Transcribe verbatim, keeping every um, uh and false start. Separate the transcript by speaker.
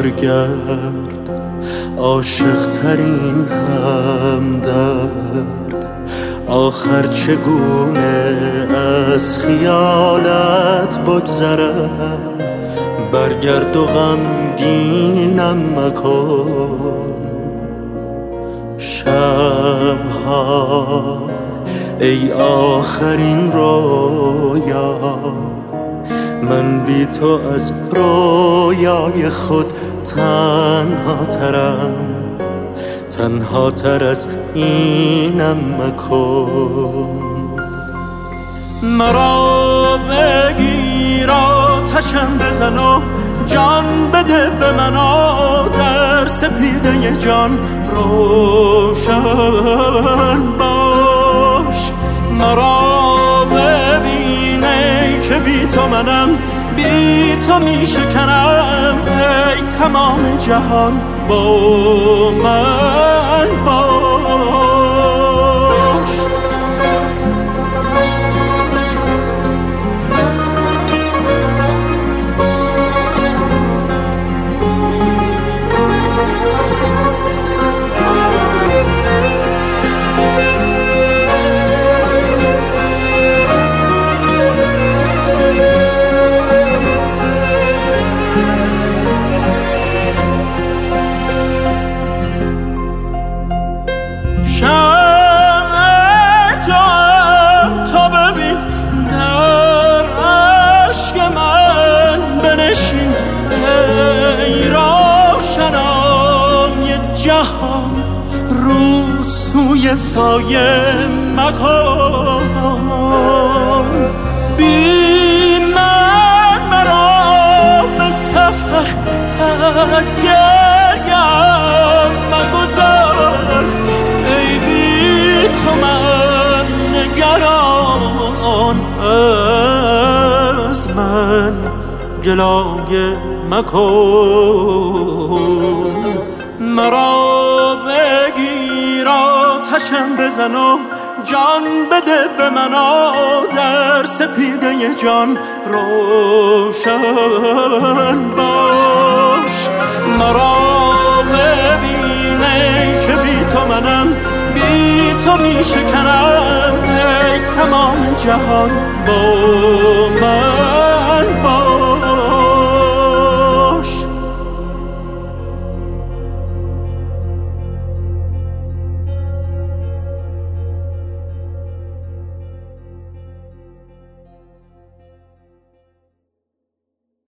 Speaker 1: برگرد عاشق ترین همدرد. آخر چگونه از خیالت بگذرم، برگرد و غمگینم مکن. شبها ای آخرین رویا، من بی تو از رویای خود تنها ترم، تنها تر از اینم مکن. مرا بگیر آتشم بزن و جان بده به من، در سپیده جان روشن باش. مرا ببینی که بی تو منم، بی تو می شکنم، ای تمام جهان با من باش. سوی سایه مکن، بی من مرا به سفر از گریم مگذار. ای بی تو من نگران، از من گلایه مکن. مرا بگیر آتشم بزن و جان بده به من، در سپیده جان روشن باش. مرا ببینی که بی تو منم، بی تو می شکنم، ای تمام جهان با من باش.